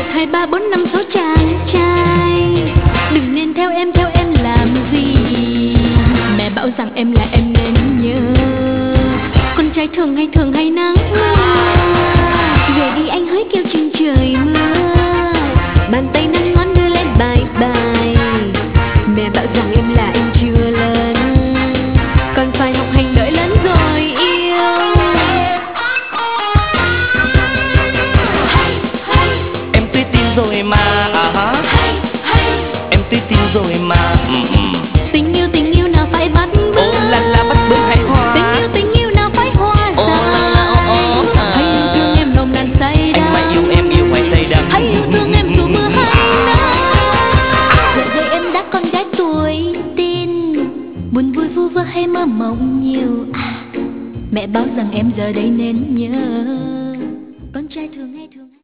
hai ba bốn năm sáu chàng trai. Đừng nên theo em làm gì? Mẹ bảo rằng em là em nên nhớ. Con trai thường hay nắng mưa. Về đi anh hỡi kêu chừng trời mưa. Bàn tay năm ngón đưa lên bài bài. Mẹ bảo rằng em là em chưa lớn, còn phải học hành đợi lớn rồi yêu. Em tuy tin rồi mà em tuy tin rồi mà Tình yêu nào phải bắt bước. Ô là bắt bước hãy hoa. Tình yêu nào phải hoa dài. Hãy yêu thương em nồng nàn say đắm. Anh mãi yêu em yêu mãi say đắm. Hãy yêu thương em dù mưa hay nắng. Giờ đây em đã con gái tuổi tin, buồn vui vu vơ hay mơ mộng nhiều. Mẹ bảo rằng em giờ đây nên nhớ.